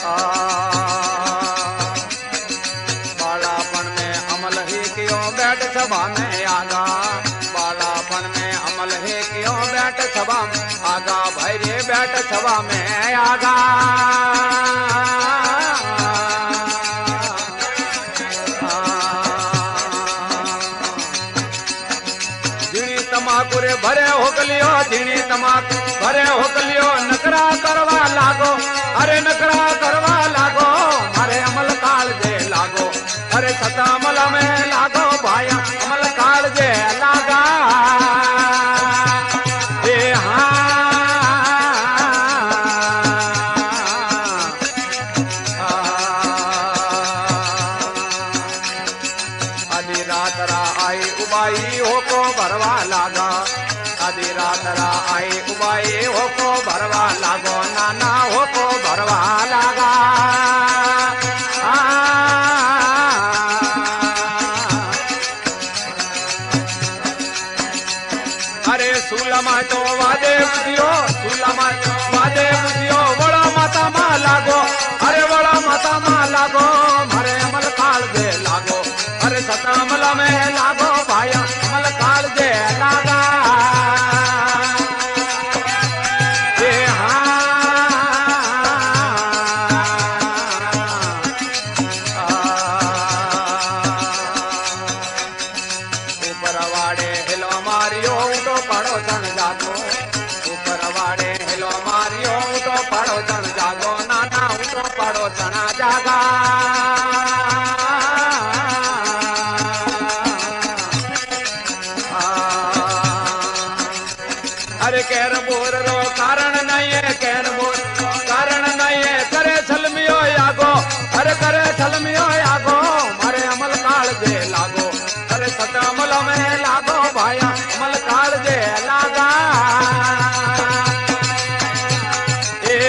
बालापन में अमल ही क्यों बैठ सभा में आगा, बालापन में अमल ही क्यों बैठ सभा में आगा, भाई रे बैठ सभा में आगा। झीणी तमाकू रे भरे होकलियो, झीणी तमाकू भरे होकलियो, नकरा करवा लागो, अरे नकरा करवा लागो, मारे अमल काल जे लागो, अरे सता अमल में लागो भाई अमल काल जे लागा। ए आधी रात रा आई उबाई हो को भरवा लागा, आधी रात रा आई उबाई हो को भरवा लागो, नाना हो को भरवा लागा। अरे सुलमा तो वादे बुझियो, सुलमा वादे बुझियो, बड़ा माता मा लागो, अरे बड़ा माता मा लागो, मारे अमल काल जे लागो, अरे सता अमल में लागो भाई अमल काल जे लागा। ऊपर वाड़े हिलो मारियो उठो पड़ो चढ़ जागो, ऊपर वाड़े हिलो मारियो उठो पड़ो चढ़ जागो, नाना उठो पड़ो चढ़ा जागा। अरे कैर बोर रो कारण नहीं है, कैर बोर कारण नहीं है, करे छलमियो यागो, अरे करे छलमियो यागो, मारे अमल काल जे लागो, अरे सत अमल में लागो भाई अमल काल जे लागा। ए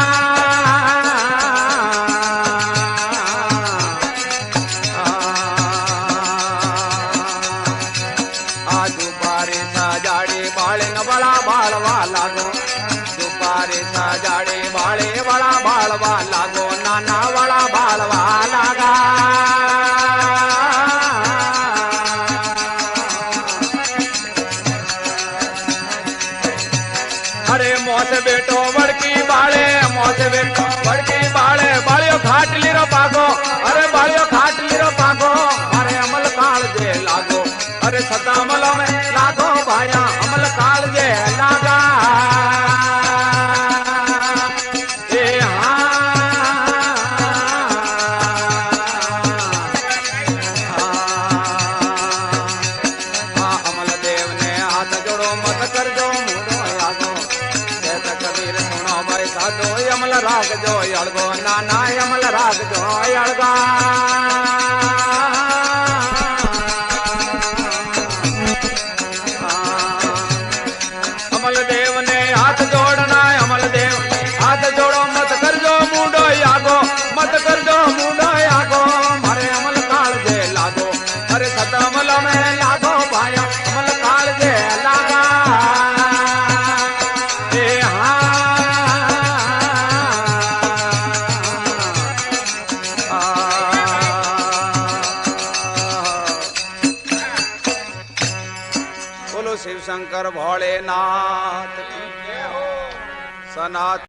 आजू बारे साजाड़े बाले न बड़ा बालवा लागो, दुपारे साजाड़े बाले बड़ा बालवा लागो, नाना बड़ा बालवा लागा। अरे मोसे बेटो बड़की बाले, मोसे बेटो बड़की बाले, बालियो खाट लीरो पागो, अरे बालियो खाट लीरो पागो, अरे अमल काल जे लागो, अरे सता अमल में लागो भाया अमल काल जे लागा। ए अमल देव ने हाथ जोड़ो मत कर जो मुड़ो आगो, कहता कबीर सुनो भाई साधो अमल राग जो अड़गो, नाना अमल राग जो अड़गा। अमल देव ने हाथ जोड़ना, अमल देव हाथ जोड़ो मत कर जो मुंडो आगो, मत कर जो मुंडो आगो, मारे अमल काल जे लागो, अरे सत अमल में लागो भाई अमल काल जे लागा। ए बोलो शिव शंकर भोलेनाथ की जय हो। सनातन